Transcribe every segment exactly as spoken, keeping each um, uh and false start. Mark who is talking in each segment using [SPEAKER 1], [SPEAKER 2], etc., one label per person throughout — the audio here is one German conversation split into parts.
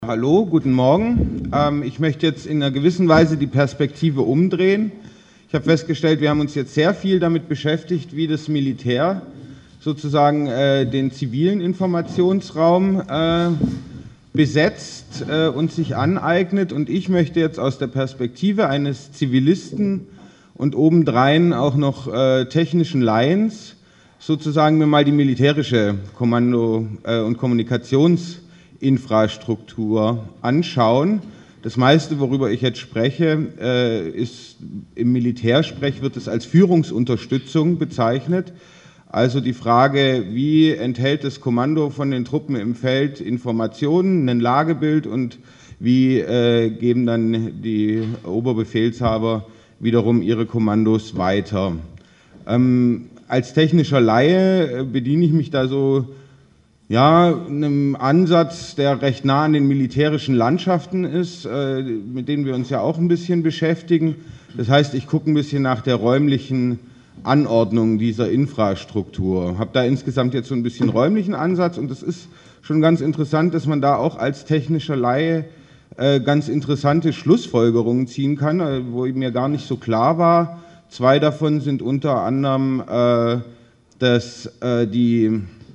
[SPEAKER 1] Hallo, guten Morgen. Ähm, ich möchte jetzt in einer gewissen Weise die Perspektive umdrehen. Ich habe festgestellt, wir haben uns jetzt sehr viel damit beschäftigt, wie das Militär sozusagen äh, den zivilen Informationsraum äh, besetzt äh, und sich aneignet. Und ich möchte jetzt aus der Perspektive eines Zivilisten und obendrein auch noch äh, technischen Laiens sozusagen mir mal die militärische Kommando- äh, und Kommunikations Infrastruktur anschauen. Das meiste, worüber ich jetzt spreche, ist im Militärsprech wird es als Führungsunterstützung bezeichnet. Also die Frage, wie enthält das Kommando von den Truppen im Feld Informationen, ein Lagebild und wie äh, geben dann die Oberbefehlshaber wiederum ihre Kommandos weiter. Ähm, als technischer Laie bediene ich mich da so Ja, einem Ansatz, der recht nah an den militärischen Landschaften ist, äh, mit denen wir uns ja auch ein bisschen beschäftigen. Das heißt, ich gucke ein bisschen nach der räumlichen Anordnung dieser Infrastruktur. Ich habe da insgesamt jetzt so ein bisschen räumlichen Ansatz und es ist schon ganz interessant, dass man da auch als technischer Laie äh, ganz interessante Schlussfolgerungen ziehen kann, äh, wo mir gar nicht so klar war. Zwei davon sind unter anderem, äh, dass äh, die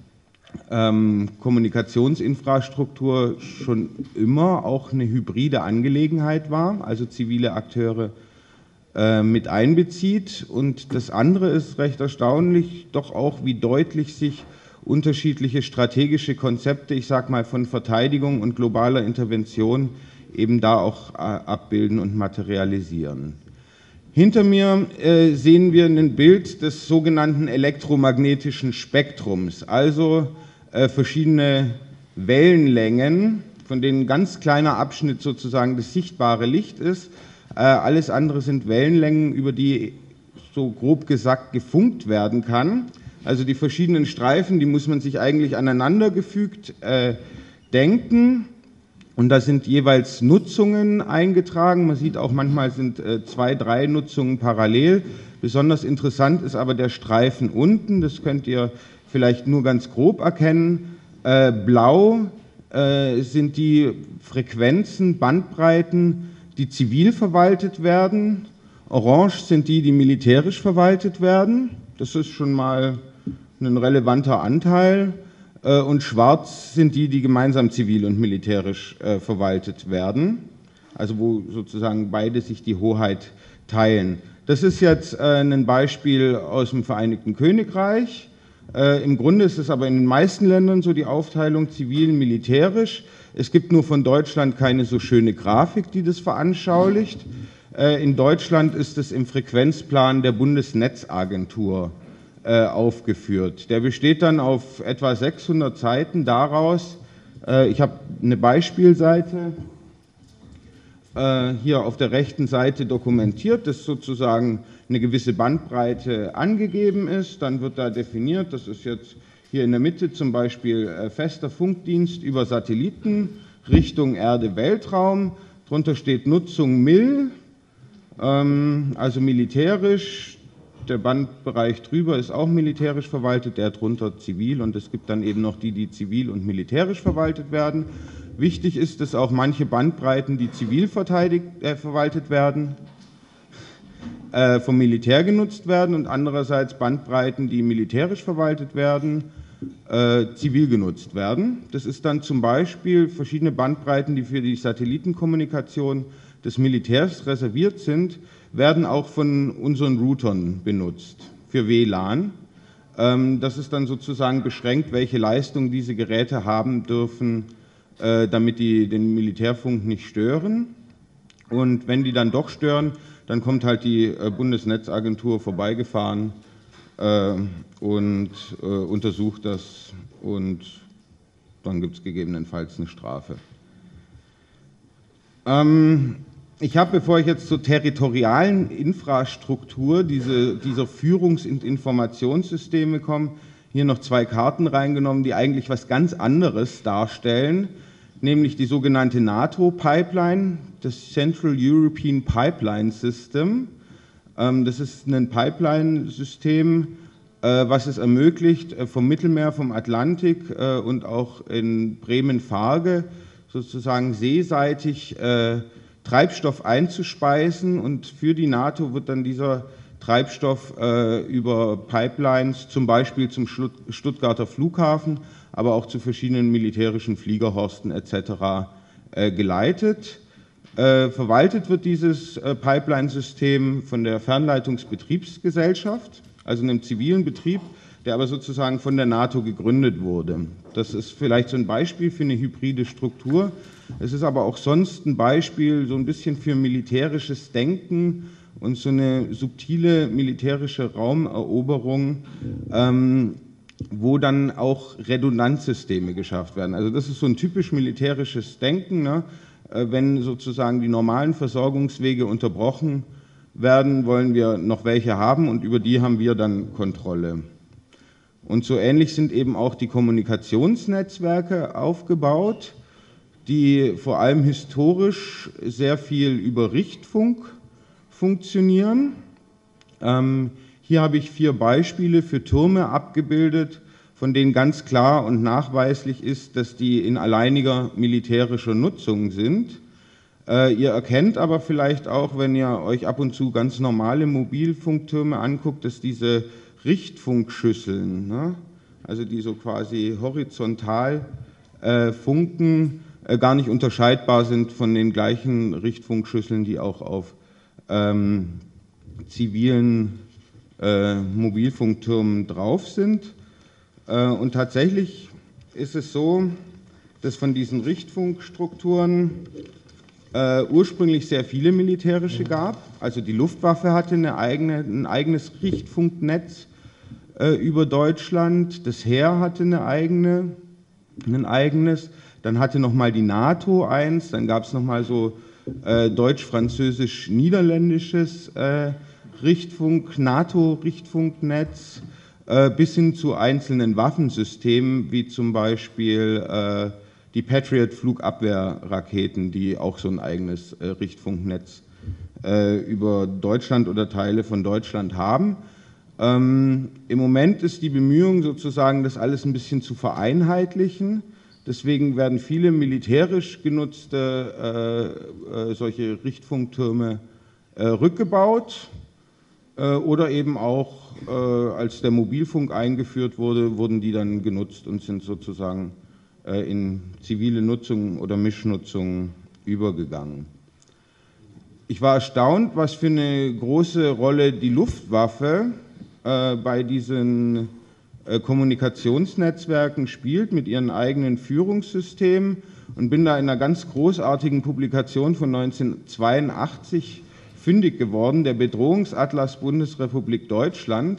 [SPEAKER 1] Ähm, Kommunikationsinfrastruktur schon immer auch eine hybride Angelegenheit war, also zivile Akteure äh, mit einbezieht. Und das andere ist recht erstaunlich, doch auch, wie deutlich sich unterschiedliche strategische Konzepte, ich sage mal von Verteidigung und globaler Intervention, eben da auch äh, abbilden und materialisieren. Hinter mir äh, sehen wir ein Bild des sogenannten elektromagnetischen Spektrums, also äh, verschiedene Wellenlängen, von denen ein ganz kleiner Abschnitt sozusagen das sichtbare Licht ist. Äh, alles andere sind Wellenlängen, über die so grob gesagt gefunkt werden kann. Also die verschiedenen Streifen, die muss man sich eigentlich aneinandergefügt äh, denken. Und da sind jeweils Nutzungen eingetragen. Man sieht auch, manchmal sind äh, zwei, drei Nutzungen parallel. Besonders interessant ist aber der Streifen unten. Das könnt ihr vielleicht nur ganz grob erkennen. Äh, blau äh, sind die Frequenzen, Bandbreiten, die zivil verwaltet werden. Orange sind die, die militärisch verwaltet werden. Das ist schon mal ein relevanter Anteil. Und schwarz sind die, die gemeinsam zivil und militärisch äh, verwaltet werden, also wo sozusagen beide sich die Hoheit teilen. Das ist jetzt äh, ein Beispiel aus dem Vereinigten Königreich. Äh, Im Grunde ist es aber in den meisten Ländern so die Aufteilung zivil und militärisch. Es gibt nur von Deutschland keine so schöne Grafik, die das veranschaulicht. Äh, in Deutschland ist es im Frequenzplan der Bundesnetzagentur aufgeführt. Der besteht dann auf etwa sechshundert Seiten daraus. Ich habe eine Beispielseite hier auf der rechten Seite dokumentiert, dass sozusagen eine gewisse Bandbreite angegeben ist. Dann wird da definiert, das ist jetzt hier in der Mitte zum Beispiel fester Funkdienst über Satelliten Richtung Erde-Weltraum. Darunter steht Nutzung Mil, also militärisch. Der Bandbereich drüber ist auch militärisch verwaltet, der drunter zivil, und es gibt dann eben noch die, die zivil und militärisch verwaltet werden. Wichtig ist, dass auch manche Bandbreiten, die zivil verteidigt, äh, verwaltet werden, äh, vom Militär genutzt werden und andererseits Bandbreiten, die militärisch verwaltet werden, äh, zivil genutzt werden. Das ist dann zum Beispiel verschiedene Bandbreiten, die für die Satellitenkommunikation des Militärs reserviert sind, werden auch von unseren Routern benutzt für W L A N. Das ist dann sozusagen beschränkt, welche Leistung diese Geräte haben dürfen, damit die den Militärfunk nicht stören. Und wenn die dann doch stören, dann kommt halt die Bundesnetzagentur vorbeigefahren und untersucht das, und dann gibt es gegebenenfalls eine Strafe. Ich habe, bevor ich jetzt zur territorialen Infrastruktur diese, dieser Führungs- und Informationssysteme komme, hier noch zwei Karten reingenommen, die eigentlich was ganz anderes darstellen, nämlich die sogenannte NATO-Pipeline, das Central European Pipeline System. Das ist ein Pipeline-System, was es ermöglicht, vom Mittelmeer, vom Atlantik und auch in Bremen-Farge sozusagen seeseitig äh, Treibstoff einzuspeisen, und für die NATO wird dann dieser Treibstoff äh, über Pipelines zum Beispiel zum Stuttgarter Flughafen, aber auch zu verschiedenen militärischen Fliegerhorsten et cetera äh, geleitet. Äh, verwaltet wird dieses äh, Pipeline-System von der Fernleitungsbetriebsgesellschaft, also einem zivilen Betrieb, der aber sozusagen von der NATO gegründet wurde. Das ist vielleicht so ein Beispiel für eine hybride Struktur. Es ist aber auch sonst ein Beispiel so ein bisschen für militärisches Denken und so eine subtile militärische Raumeroberung, ähm, wo dann auch Redundanzsysteme geschafft werden. Also das ist so ein typisch militärisches Denken, ne? Wenn sozusagen die normalen Versorgungswege unterbrochen werden, wollen wir noch welche haben, und über die haben wir dann Kontrolle. Und so ähnlich sind eben auch die Kommunikationsnetzwerke aufgebaut, die vor allem historisch sehr viel über Richtfunk funktionieren. Ähm, hier habe ich vier Beispiele für Türme abgebildet, von denen ganz klar und nachweislich ist, dass die in alleiniger militärischer Nutzung sind. Äh, ihr erkennt aber vielleicht auch, wenn ihr euch ab und zu ganz normale Mobilfunktürme anguckt, dass diese Richtfunkschüsseln, ne, also die so quasi horizontal äh, funken, äh, gar nicht unterscheidbar sind von den gleichen Richtfunkschüsseln, die auch auf ähm, zivilen äh, Mobilfunktürmen drauf sind. Und tatsächlich ist es so, dass von diesen Richtfunkstrukturen äh, ursprünglich sehr viele militärische gab. Also die Luftwaffe hatte eine eigene, ein eigenes Richtfunknetz äh, über Deutschland, das Heer hatte eine eigene, ein eigenes, dann hatte nochmal die NATO eins, dann gab es nochmal so äh, deutsch-französisch-niederländisches äh, Richtfunk, NATO-Richtfunknetz, bis hin zu einzelnen Waffensystemen, wie zum Beispiel äh, die Patriot-Flugabwehrraketen, die auch so ein eigenes äh, Richtfunknetz äh, über Deutschland oder Teile von Deutschland haben. Ähm, Im Moment ist die Bemühung sozusagen, das alles ein bisschen zu vereinheitlichen. Deswegen werden viele militärisch genutzte äh, äh, solche Richtfunktürme äh, rückgebaut. Oder eben auch, äh, als der Mobilfunk eingeführt wurde, wurden die dann genutzt und sind sozusagen äh, in zivile Nutzung oder Mischnutzung übergegangen. Ich war erstaunt, was für eine große Rolle die Luftwaffe äh, bei diesen äh, Kommunikationsnetzwerken spielt mit ihren eigenen Führungssystemen, und bin da in einer ganz großartigen Publikation von neunzehnhundertzweiundachtzig fündig geworden, der Bedrohungsatlas Bundesrepublik Deutschland.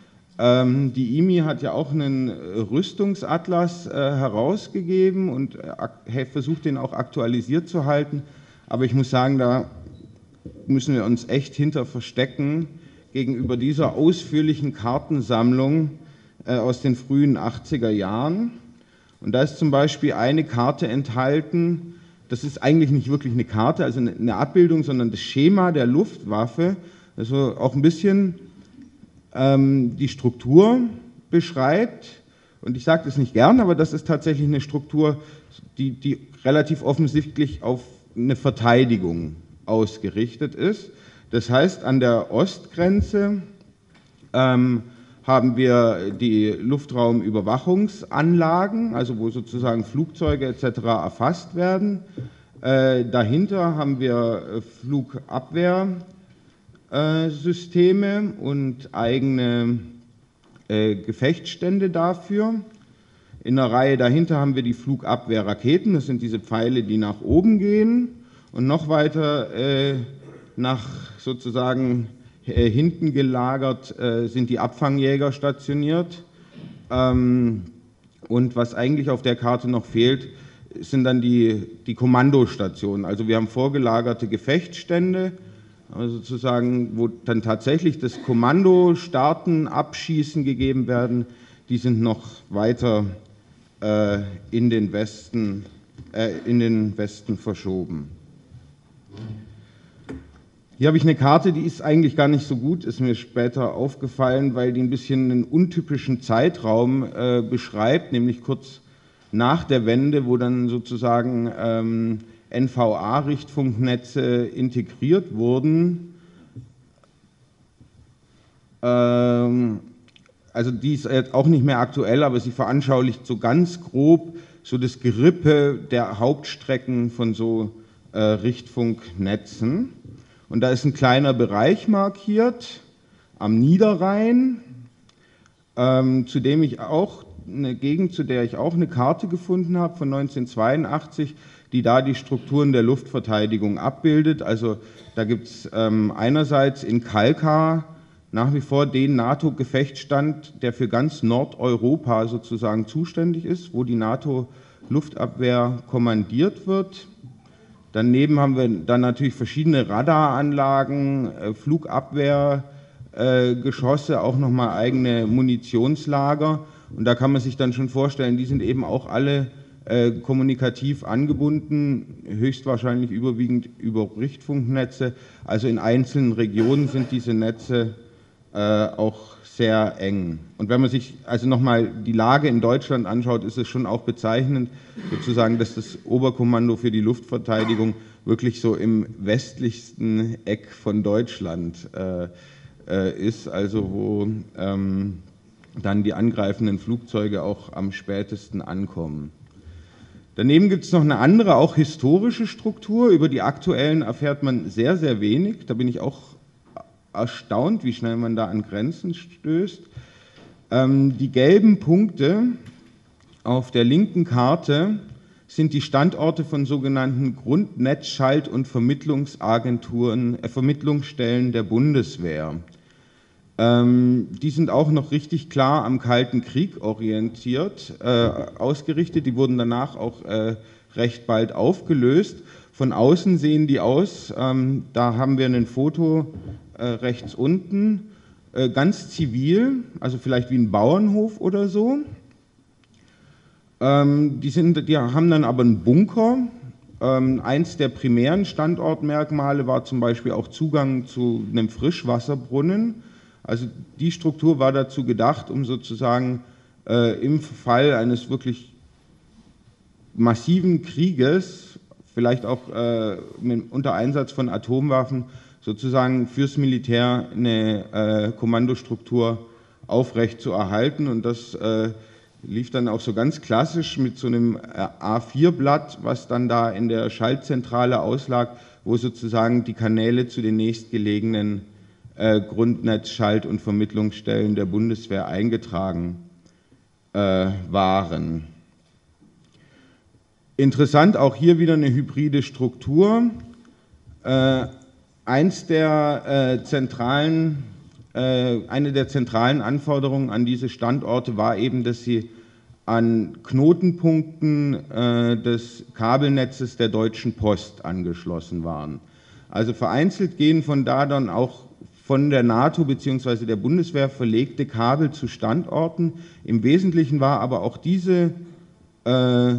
[SPEAKER 1] Ähm, die I M I hat ja auch einen Rüstungsatlas äh, herausgegeben und äh, versucht, den auch aktualisiert zu halten. Aber ich muss sagen, da müssen wir uns echt hinter verstecken gegenüber dieser ausführlichen Kartensammlung äh, aus den frühen achtziger Jahren. Und da ist zum Beispiel eine Karte enthalten. Das ist eigentlich nicht wirklich eine Karte, also eine Abbildung, sondern das Schema der Luftwaffe, also auch ein bisschen ähm, die Struktur beschreibt. Und ich sage das nicht gern, aber das ist tatsächlich eine Struktur, die, die relativ offensichtlich auf eine Verteidigung ausgerichtet ist. Das heißt, an der Ostgrenze ähm, haben wir die Luftraumüberwachungsanlagen, also wo sozusagen Flugzeuge et cetera erfasst werden. Äh, dahinter haben wir Flugabwehrsysteme und eigene äh, Gefechtsstände dafür. In der Reihe dahinter haben wir die Flugabwehrraketen, das sind diese Pfeile, die nach oben gehen, und noch weiter äh, nach sozusagen äh, hinten gelagert äh, sind die Abfangjäger stationiert. Ähm, und was eigentlich auf der Karte noch fehlt, sind dann die, die Kommandostationen. Also wir haben vorgelagerte Gefechtsstände, also sozusagen, wo dann tatsächlich das Kommando starten, abschießen gegeben werden. Die sind noch weiter äh, in den Westen, äh, in den Westen verschoben. Hier habe ich eine Karte, die ist eigentlich gar nicht so gut, ist mir später aufgefallen, weil die ein bisschen einen untypischen Zeitraum äh, beschreibt, nämlich kurz nach der Wende, wo dann sozusagen ähm, N V A-Richtfunknetze integriert wurden. Ähm, also die ist jetzt auch nicht mehr aktuell, aber sie veranschaulicht so ganz grob so das Gerippe der Hauptstrecken von so äh, Richtfunknetzen. Und da ist ein kleiner Bereich markiert am Niederrhein, ähm, zu dem ich auch eine Gegend, zu der ich auch eine Karte gefunden habe von neunzehnhundertzweiundachtzig, die da die Strukturen der Luftverteidigung abbildet. Also da gibt es ähm, einerseits in Kalkar nach wie vor den NATO-Gefechtsstand, der für ganz Nordeuropa sozusagen zuständig ist, wo die NATO-Luftabwehr kommandiert wird. Daneben haben wir dann natürlich verschiedene Radaranlagen, äh, Flugabwehrgeschosse, äh, auch nochmal eigene Munitionslager. Und da kann man sich dann schon vorstellen, die sind eben auch alle äh, kommunikativ angebunden, höchstwahrscheinlich überwiegend über Richtfunknetze. Also in einzelnen Regionen sind diese Netze äh, auch sehr eng. Und wenn man sich also nochmal die Lage in Deutschland anschaut, ist es schon auch bezeichnend, sozusagen, dass das Oberkommando für die Luftverteidigung wirklich so im westlichsten Eck von Deutschland äh, äh, ist, also wo ähm, dann die angreifenden Flugzeuge auch am spätesten ankommen. Daneben gibt es noch eine andere, auch historische Struktur. Über die aktuellen erfährt man sehr, sehr wenig. Da bin ich auch erstaunt, wie schnell man da an Grenzen stößt. Ähm, die gelben Punkte auf der linken Karte sind die Standorte von sogenannten Grundnetz-, Schalt- und Vermittlungsagenturen, äh, Vermittlungsstellen der Bundeswehr. Ähm, die sind auch noch richtig klar am Kalten Krieg orientiert, äh, ausgerichtet. Die wurden danach auch äh, recht bald aufgelöst. Von außen sehen die aus, ähm, da haben wir ein Foto äh, rechts unten, äh, ganz zivil, also vielleicht wie ein Bauernhof oder so. Ähm, die, sind, die haben dann aber einen Bunker. Ähm, eins der primären Standortmerkmale war zum Beispiel auch Zugang zu einem Frischwasserbrunnen. Also die Struktur war dazu gedacht, um sozusagen äh, im Fall eines wirklich massiven Krieges, vielleicht auch äh, mit, unter Einsatz von Atomwaffen, sozusagen fürs Militär eine äh, Kommandostruktur aufrecht zu erhalten. Und das äh, lief dann auch so ganz klassisch mit so einem A vier Blatt, was dann da in der Schaltzentrale auslag, wo sozusagen die Kanäle zu den nächstgelegenen äh, Grundnetz-, Schalt- und Vermittlungsstellen der Bundeswehr eingetragen äh, waren. Interessant, auch hier wieder eine hybride Struktur. Äh, eins der äh, zentralen, äh, eine der zentralen Anforderungen an diese Standorte war eben, dass sie an Knotenpunkten äh, des Kabelnetzes der Deutschen Post angeschlossen waren. Also vereinzelt gehen von da dann auch von der NATO bzw. der Bundeswehr verlegte Kabel zu Standorten. Im Wesentlichen war aber auch diese äh,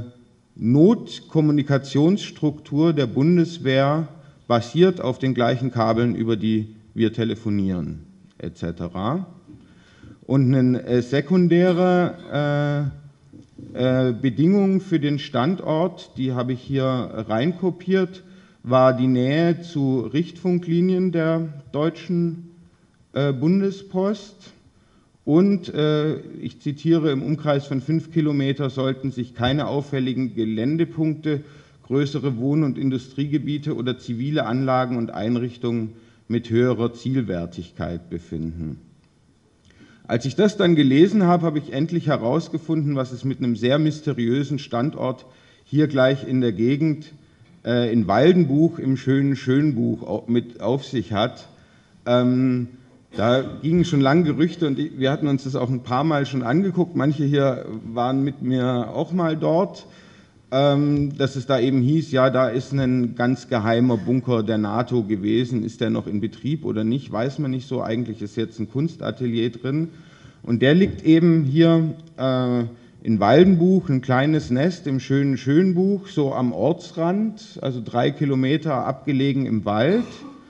[SPEAKER 1] Notkommunikationsstruktur der Bundeswehr basiert auf den gleichen Kabeln, über die wir telefonieren, et cetera. Und eine äh, sekundäre äh, äh, Bedingung für den Standort, die habe ich hier reinkopiert, war die Nähe zu Richtfunklinien der Deutschen äh, Bundespost. Und, äh, ich zitiere, im Umkreis von fünf Kilometer sollten sich keine auffälligen Geländepunkte, größere Wohn- und Industriegebiete oder zivile Anlagen und Einrichtungen mit höherer Zielwertigkeit befinden. Als ich das dann gelesen habe, habe ich endlich herausgefunden, was es mit einem sehr mysteriösen Standort hier gleich in der Gegend äh, in Waldenbuch im schönen Schönbuch mit auf sich hat. Ähm, Da gingen schon lange Gerüchte und wir hatten uns das auch ein paar Mal schon angeguckt. Manche hier waren mit mir auch mal dort, dass es da eben hieß, ja, da ist ein ganz geheimer Bunker der NATO gewesen. Ist der noch in Betrieb oder nicht, weiß man nicht so. Eigentlich ist jetzt ein Kunstatelier drin. Und der liegt eben hier äh, in Waldenbuch, ein kleines Nest im schönen Schönbuch, so am Ortsrand, also drei Kilometer abgelegen im Wald.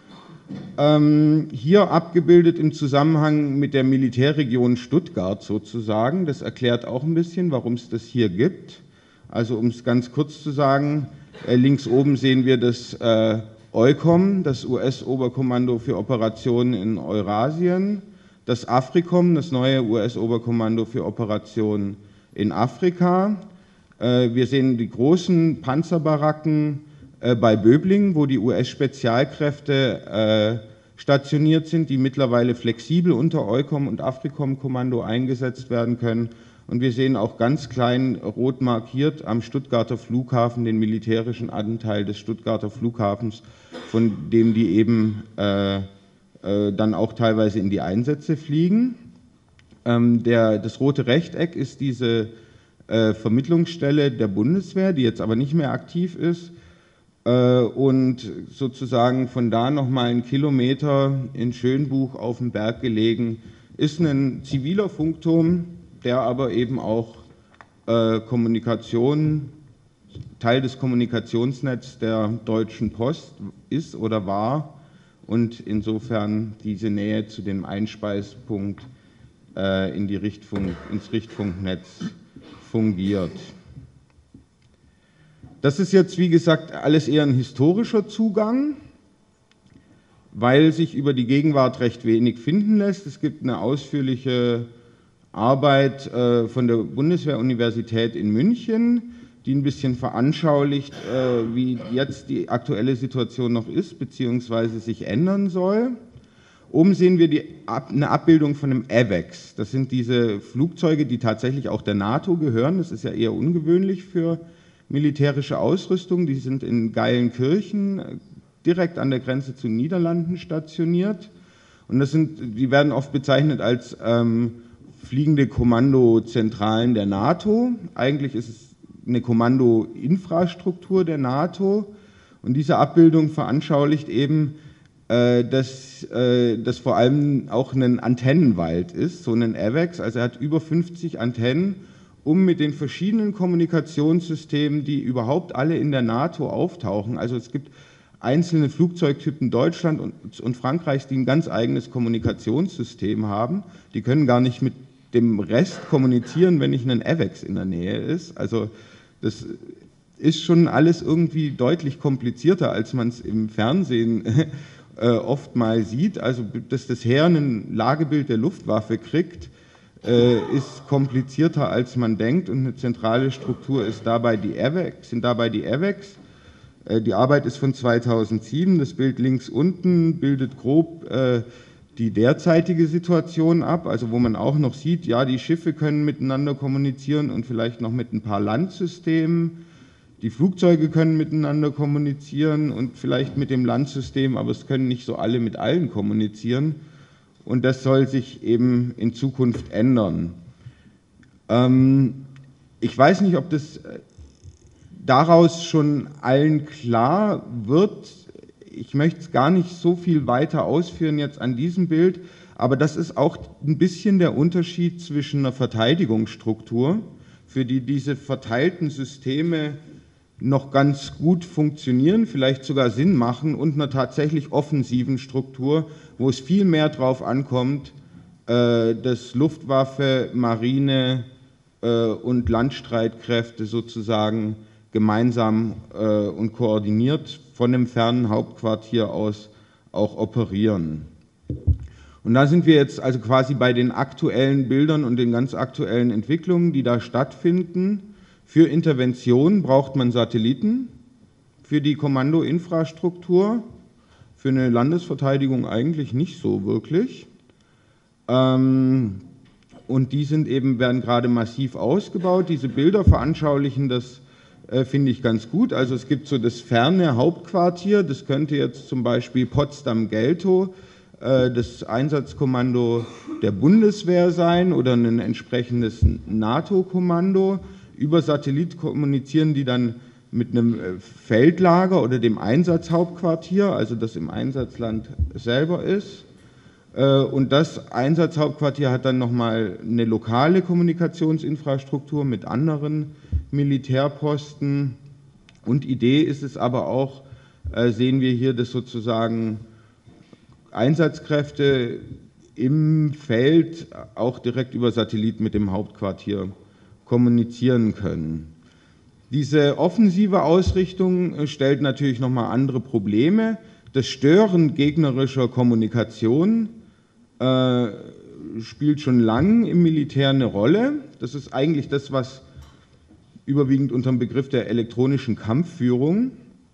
[SPEAKER 1] Ähm, hier abgebildet im Zusammenhang mit der Militärregion Stuttgart sozusagen. Das erklärt auch ein bisschen, warum es das hier gibt. Also um es ganz kurz zu sagen, äh, links oben sehen wir das äh, EUCOM, das U S-Oberkommando für Operationen in Eurasien, das AFRICOM, das neue U S-Oberkommando für Operationen in Afrika. Äh, wir sehen die großen Panzerbaracken äh, bei Böblingen, wo die U S-Spezialkräfte äh, stationiert sind, die mittlerweile flexibel unter EUCOM und AFRICOM-Kommando eingesetzt werden können. Und wir sehen auch ganz klein rot markiert am Stuttgarter Flughafen den militärischen Anteil des Stuttgarter Flughafens, von dem die eben äh, äh, dann auch teilweise in die Einsätze fliegen. Ähm, der, das rote Rechteck ist diese äh, Vermittlungsstelle der Bundeswehr, die jetzt aber nicht mehr aktiv ist. Äh, und sozusagen von da nochmal einen Kilometer in Schönbuch auf dem Berg gelegen ist ein ziviler Funkturm, der aber eben auch äh, Kommunikation, Teil des Kommunikationsnetzes der Deutschen Post ist oder war und insofern diese Nähe zu dem Einspeispunkt äh, in die Richtfunk, ins Richtfunknetz fungiert. Das ist jetzt, wie gesagt, alles eher ein historischer Zugang, weil sich über die Gegenwart recht wenig finden lässt. Es gibt eine ausführliche Arbeit äh, von der Bundeswehr-Universität in München, die ein bisschen veranschaulicht, äh, wie jetzt die aktuelle Situation noch ist, beziehungsweise sich ändern soll. Oben sehen wir die, eine Abbildung von einem AWACS. Das sind diese Flugzeuge, die tatsächlich auch der NATO gehören. Das ist ja eher ungewöhnlich für militärische Ausrüstung. Die sind in Geilenkirchen, direkt an der Grenze zu den Niederlanden stationiert. Und das sind, die werden oft bezeichnet als ähm, fliegende Kommandozentralen der NATO. Eigentlich ist es eine Kommandoinfrastruktur der NATO. Und diese Abbildung veranschaulicht eben, äh, dass äh, das vor allem auch ein Antennenwald ist, so ein AWACS. Also er hat über fünfzig Antennen, um mit den verschiedenen Kommunikationssystemen, die überhaupt alle in der NATO auftauchen. Also es gibt einzelne Flugzeugtypen Deutschland und, und Frankreichs, die ein ganz eigenes Kommunikationssystem haben. Die können gar nicht mit dem Rest kommunizieren, wenn nicht ein AWACS in der Nähe ist. Also das ist schon alles irgendwie deutlich komplizierter, als man es im Fernsehen äh, oft mal sieht. Also dass das Heer ein Lagebild der Luftwaffe kriegt, äh, ist komplizierter, als man denkt. Und eine zentrale Struktur ist dabei die AWACS, sind dabei die AWACS. Äh, die Arbeit ist von zweitausendsieben. Das Bild links unten bildet grob äh, die derzeitige Situation ab, also wo man auch noch sieht, ja, die Schiffe können miteinander kommunizieren und vielleicht noch mit ein paar Landsystemen. Die Flugzeuge können miteinander kommunizieren und vielleicht mit dem Landsystem, aber es können nicht so alle mit allen kommunizieren. Und das soll sich eben in Zukunft ändern. Ähm, ich weiß nicht, ob das daraus schon allen klar wird. Ich möchte es gar nicht so viel weiter ausführen jetzt an diesem Bild, aber das ist auch ein bisschen der Unterschied zwischen einer Verteidigungsstruktur, für die diese verteilten Systeme noch ganz gut funktionieren, vielleicht sogar Sinn machen, und einer tatsächlich offensiven Struktur, wo es viel mehr darauf ankommt, dass Luftwaffe, Marine und Landstreitkräfte sozusagen gemeinsam und koordiniert von dem fernen Hauptquartier aus auch operieren. Und da sind wir jetzt also quasi bei den aktuellen Bildern und den ganz aktuellen Entwicklungen, die da stattfinden. Für Interventionen braucht man Satelliten, für die Kommandoinfrastruktur, für eine Landesverteidigung eigentlich nicht so wirklich. Und die sind eben, werden gerade massiv ausgebaut. Diese Bilder veranschaulichen das, äh, finde ich, ganz gut. Also es gibt so das ferne Hauptquartier, das könnte jetzt zum Beispiel Potsdam-Geltow, äh, das Einsatzkommando der Bundeswehr sein oder ein entsprechendes NATO-Kommando. Über Satellit kommunizieren die dann mit einem Feldlager oder dem Einsatzhauptquartier, also das im Einsatzland selber ist. Und das Einsatzhauptquartier hat dann nochmal eine lokale Kommunikationsinfrastruktur mit anderen Militärposten. Und Idee ist es aber auch, sehen wir hier, dass sozusagen Einsatzkräfte im Feld auch direkt über Satellit mit dem Hauptquartier kommunizieren können. Diese offensive Ausrichtung stellt natürlich nochmal andere Probleme. Das Stören gegnerischer Kommunikation äh, spielt schon lang im Militär eine Rolle. Das ist eigentlich das, was überwiegend unter dem Begriff der elektronischen Kampfführung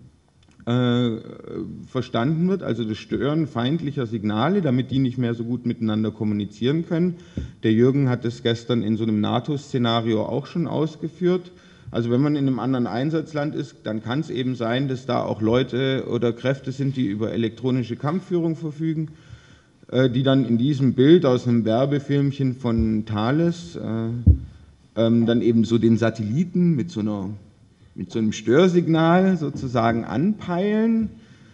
[SPEAKER 1] äh, verstanden wird, also das Stören feindlicher Signale, damit die nicht mehr so gut miteinander kommunizieren können. Der Jürgen hat das gestern in so einem NATO-Szenario auch schon ausgeführt. Also wenn man in einem anderen Einsatzland ist, dann kann es eben sein, dass da auch Leute oder Kräfte sind, die über elektronische Kampfführung verfügen, äh, die dann in diesem Bild aus einem Werbefilmchen von Thales äh, ähm, dann eben so den Satelliten mit so, einer, mit so einem Störsignal sozusagen anpeilen.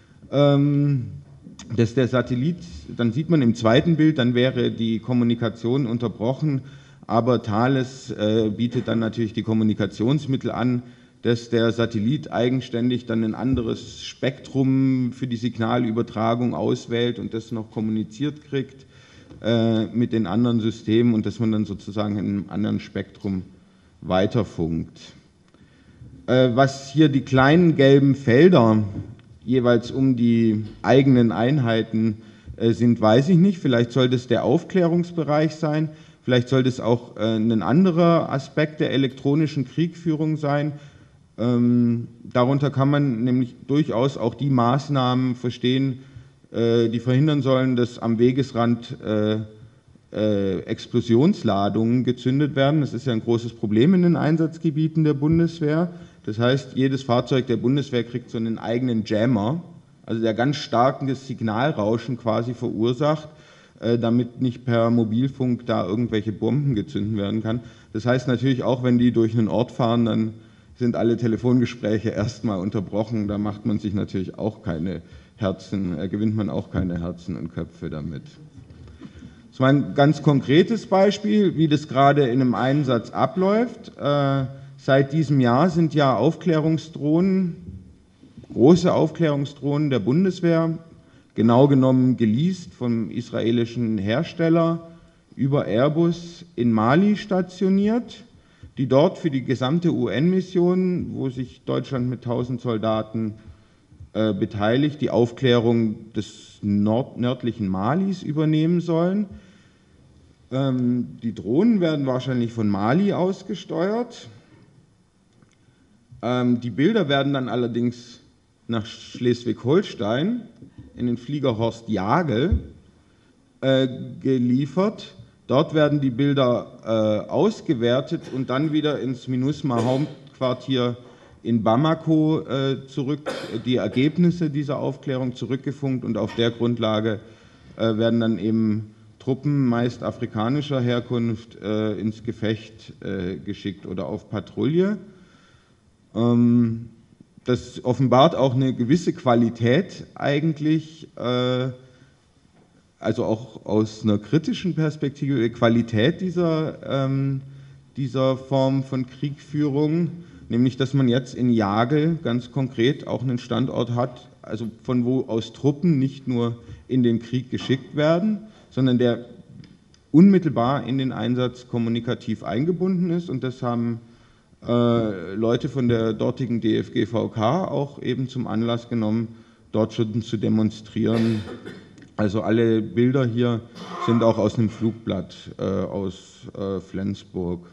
[SPEAKER 1] Ähm, dass der Satellit, dann sieht man im zweiten Bild, dann wäre die Kommunikation unterbrochen, aber Thales äh, bietet dann natürlich die Kommunikationsmittel an, dass der Satellit eigenständig dann ein anderes Spektrum für die Signalübertragung auswählt und das noch kommuniziert kriegt äh, mit den anderen Systemen und dass man dann sozusagen in einem anderen Spektrum weiterfunkt. Äh, was hier die kleinen gelben Felder jeweils um die eigenen Einheiten äh, sind, weiß ich nicht. Vielleicht sollte es der Aufklärungsbereich sein. Vielleicht sollte es auch äh, ein anderer Aspekt der elektronischen Kriegführung sein. Ähm, darunter kann man nämlich durchaus auch die Maßnahmen verstehen, äh, die verhindern sollen, dass am Wegesrand äh, äh, Explosionsladungen gezündet werden. Das ist ja ein großes Problem in den Einsatzgebieten der Bundeswehr. Das heißt, jedes Fahrzeug der Bundeswehr kriegt so einen eigenen Jammer, also der ganz starkes Signalrauschen quasi verursacht, damit nicht per Mobilfunk da irgendwelche Bomben gezündet werden kann. Das heißt natürlich auch, wenn die durch einen Ort fahren, dann sind alle Telefongespräche erstmal unterbrochen. Da macht man sich natürlich auch keine Herzen, äh, gewinnt man auch keine Herzen und Köpfe damit. Das war ein ganz konkretes Beispiel, wie das gerade in einem Einsatz abläuft. Äh, seit diesem Jahr sind ja Aufklärungsdrohnen, große Aufklärungsdrohnen der Bundeswehr, genau genommen geleast vom israelischen Hersteller über Airbus in Mali stationiert, die dort für die gesamte U N-Mission, wo sich Deutschland mit tausend Soldaten äh, beteiligt, die Aufklärung des nord nördlichen Malis übernehmen sollen. Ähm, die Drohnen werden wahrscheinlich von Mali ausgesteuert. Ähm, die Bilder werden dann allerdings nach Schleswig-Holstein in den Flieger Horst Jagel äh, geliefert. Dort werden die Bilder äh, ausgewertet und dann wieder ins MINUSMA-Hauptquartier in Bamako äh, zurück, die Ergebnisse dieser Aufklärung zurückgefunkt und auf der Grundlage äh, werden dann eben Truppen, meist afrikanischer Herkunft, äh, ins Gefecht äh, geschickt oder auf Patrouille. Ähm, Das offenbart auch eine gewisse Qualität eigentlich, äh, also auch aus einer kritischen Perspektive, Qualität dieser, ähm, dieser Form von Kriegführung, nämlich dass man jetzt in Jagel ganz konkret auch einen Standort hat, also von wo aus Truppen nicht nur in den Krieg geschickt werden, sondern der unmittelbar in den Einsatz kommunikativ eingebunden ist, und das haben Leute von der dortigen D F G V K auch eben zum Anlass genommen, dort schon zu demonstrieren. Also alle Bilder hier sind auch aus einem Flugblatt äh, aus äh, Flensburg.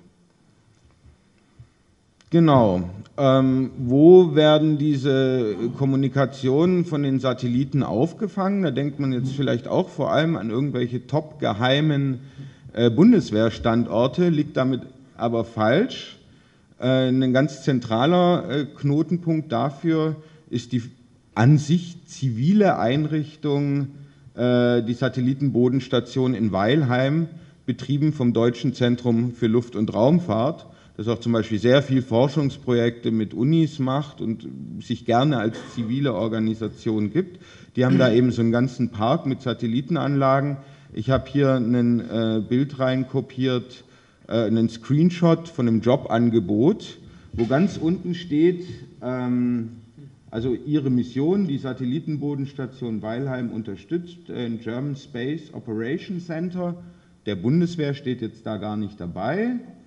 [SPEAKER 1] Genau. Ähm, wo werden diese Kommunikationen von den Satelliten aufgefangen? Da denkt man jetzt vielleicht auch vor allem an irgendwelche top geheimen äh, Bundeswehrstandorte, liegt damit aber falsch. Ein ganz zentraler Knotenpunkt dafür ist die an sich zivile Einrichtung, die Satellitenbodenstation in Weilheim, betrieben vom Deutschen Zentrum für Luft- und Raumfahrt, das auch zum Beispiel sehr viel Forschungsprojekte mit Unis macht und sich gerne als zivile Organisation gibt. Die haben da eben so einen ganzen Park mit Satellitenanlagen. Ich habe hier ein Bild reinkopiert, einen Screenshot von einem Jobangebot, wo ganz unten steht, ähm, also Ihre Mission, die Satellitenbodenstation Weilheim unterstützt ein German Space Operation Center der Bundeswehr, steht jetzt da gar nicht dabei.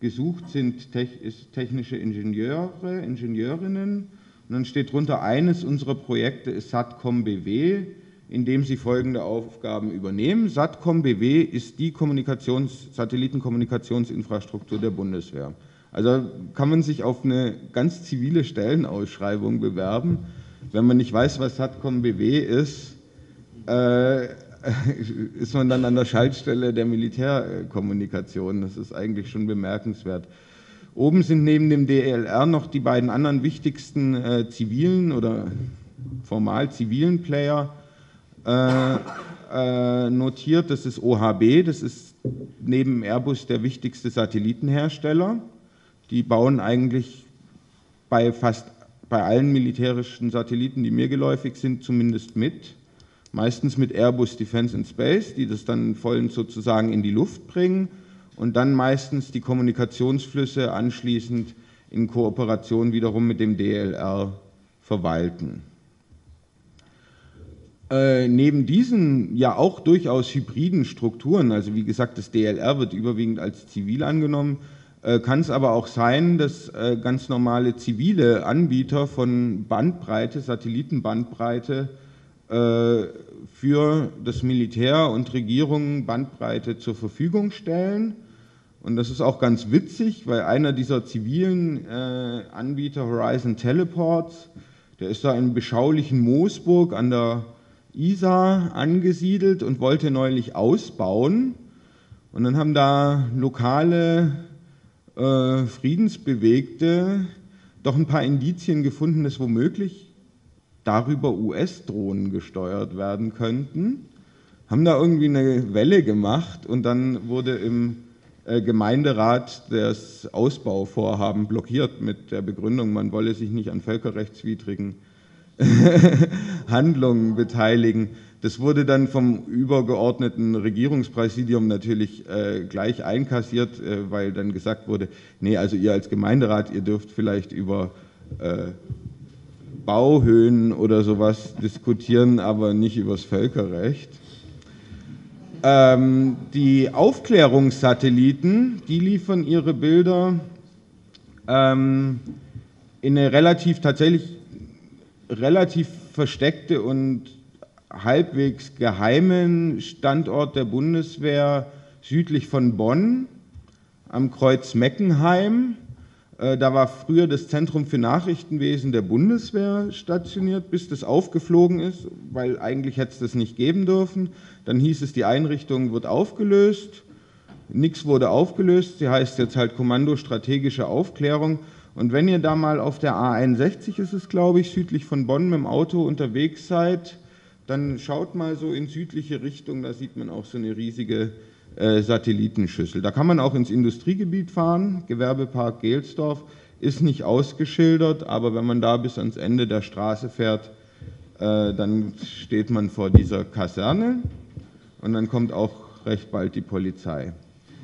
[SPEAKER 1] gesucht sind technische Ingenieure, Ingenieurinnen. Und dann steht drunter, eines unserer Projekte ist SATCOM B W, in dem sie folgende Aufgaben übernehmen. SATCOM B W ist die Kommunikations-, Satellitenkommunikationsinfrastruktur der Bundeswehr. Also kann man sich auf eine ganz zivile Stellenausschreibung bewerben. Wenn man nicht weiß, was SATCOM B W ist, äh, ist man dann an der Schaltstelle der Militärkommunikation. Das ist eigentlich schon bemerkenswert. Oben sind neben dem D E L R noch die beiden anderen wichtigsten äh, zivilen oder formal zivilen Player äh, äh, notiert. Das ist O H B, das ist neben Airbus der wichtigste Satellitenhersteller. Die bauen eigentlich bei fast bei allen militärischen Satelliten, die mir geläufig sind, zumindest mit. Meistens mit Airbus Defence and Space, die das dann vollends sozusagen in die Luft bringen. Und dann meistens die Kommunikationsflüsse anschließend in Kooperation wiederum mit dem D E L R verwalten. Äh, neben diesen ja auch durchaus hybriden Strukturen, also wie gesagt, das D E L R wird überwiegend als zivil angenommen, äh, kann es aber auch sein, dass äh, ganz normale zivile Anbieter von Bandbreite, Satellitenbandbreite, äh, für das Militär und Regierungen Bandbreite zur Verfügung stellen. Und das ist auch ganz witzig, weil einer dieser zivilen äh, Anbieter, Horizon Teleports, der ist da in beschaulichen Moosburg an der Isar angesiedelt und wollte neulich ausbauen. Und dann haben da lokale äh, Friedensbewegte doch ein paar Indizien gefunden, dass womöglich darüber U S-Drohnen gesteuert werden könnten. Haben da irgendwie eine Welle gemacht und dann wurde im Gemeinderat das Ausbauvorhaben blockiert mit der Begründung, man wolle sich nicht an völkerrechtswidrigen Handlungen beteiligen. Das wurde dann vom übergeordneten Regierungspräsidium natürlich äh, gleich einkassiert, äh, weil dann gesagt wurde, nee, also ihr als Gemeinderat, ihr dürft vielleicht über äh, Bauhöhen oder sowas diskutieren, aber nicht über das Völkerrecht. Ähm, die Aufklärungssatelliten, die liefern ihre Bilder ähm, in eine relativ, tatsächlich relativ versteckte und halbwegs geheimen Standort der Bundeswehr südlich von Bonn am Kreuz Meckenheim. Äh, da war früher das Zentrum für Nachrichtenwesen der Bundeswehr stationiert, bis das aufgeflogen ist, weil eigentlich hätte es das nicht geben dürfen. Dann hieß es, die Einrichtung wird aufgelöst. Nichts wurde aufgelöst. Sie heißt jetzt halt Kommando Strategische Aufklärung. Und wenn ihr da mal auf der A einundsechzig ist es, glaube ich, südlich von Bonn mit dem Auto unterwegs seid, dann schaut mal so in südliche Richtung, da sieht man auch so eine riesige äh, Satellitenschüssel. Da kann man auch ins Industriegebiet fahren, Gewerbepark Gelsdorf, ist nicht ausgeschildert, aber wenn man da bis ans Ende der Straße fährt, äh, dann steht man vor dieser Kaserne. Und dann kommt auch recht bald die Polizei.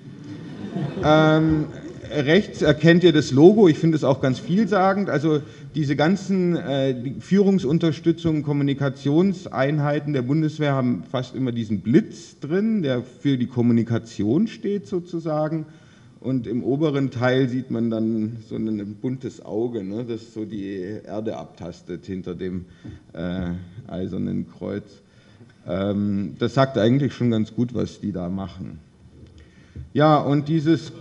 [SPEAKER 1] ähm, rechts erkennt ihr das Logo, ich finde es auch ganz vielsagend. Also diese ganzen äh, die Führungsunterstützung, Kommunikationseinheiten der Bundeswehr haben fast immer diesen Blitz drin, der für die Kommunikation steht sozusagen. Und im oberen Teil sieht man dann so ein buntes Auge, ne, das so die Erde abtastet hinter dem äh, eisernen Kreuz. Das sagt eigentlich schon ganz gut, was die da machen. Ja, und dieses...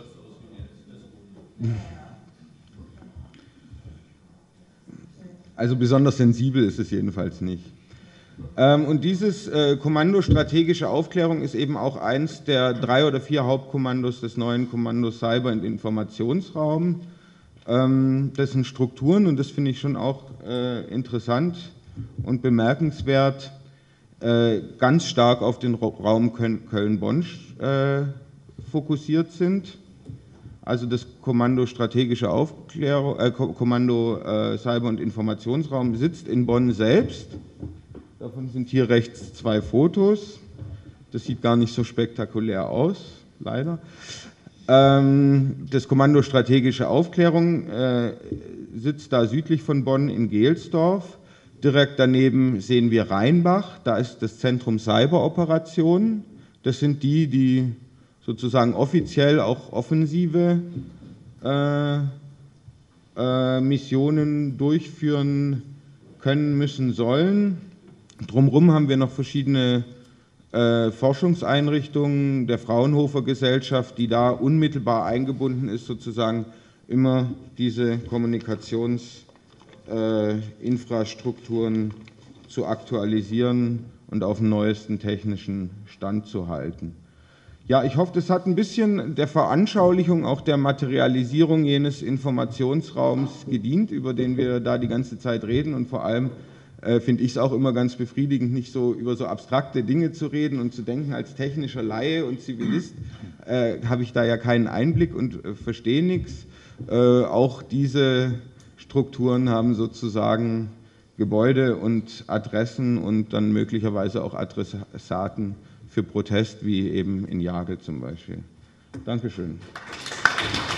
[SPEAKER 1] Also besonders sensibel ist es jedenfalls nicht. Und dieses Kommando Strategische Aufklärung ist eben auch eins der drei oder vier Hauptkommandos des neuen Kommandos Cyber- und Informationsraum. Das sind Strukturen, und das finde ich schon auch interessant und bemerkenswert, ganz stark auf den Raum Köln-Bonn äh, fokussiert sind. Also das Kommando Strategische Aufklärung, äh, Kommando äh, Cyber- und Informationsraum sitzt in Bonn selbst. Davon sind hier rechts zwei Fotos. Das sieht gar nicht so spektakulär aus, leider. Ähm, das Kommando Strategische Aufklärung äh, sitzt da südlich von Bonn in Gelsdorf. Direkt daneben sehen wir Rheinbach, da ist das Zentrum Cyberoperationen. Das sind die, die sozusagen offiziell auch offensive äh, äh, Missionen durchführen können, müssen, sollen. Drumherum haben wir noch verschiedene äh, Forschungseinrichtungen der Fraunhofer Gesellschaft, die da unmittelbar eingebunden ist, sozusagen immer diese Kommunikationsinfrastrukturen äh, zu aktualisieren und auf dem neuesten technischen Stand zu halten. Ja, ich hoffe, das hat ein bisschen der Veranschaulichung, auch der Materialisierung jenes Informationsraums gedient, über den wir da die ganze Zeit reden. Und vor allem äh, finde ich es auch immer ganz befriedigend, nicht so über so abstrakte Dinge zu reden und zu denken, als technischer Laie und Zivilist äh, habe ich da ja keinen Einblick und äh, verstehe nichts. Äh, auch diese Strukturen haben sozusagen Gebäude und Adressen und dann möglicherweise auch Adressaten für Protest, wie eben in Jagel zum Beispiel. Dankeschön.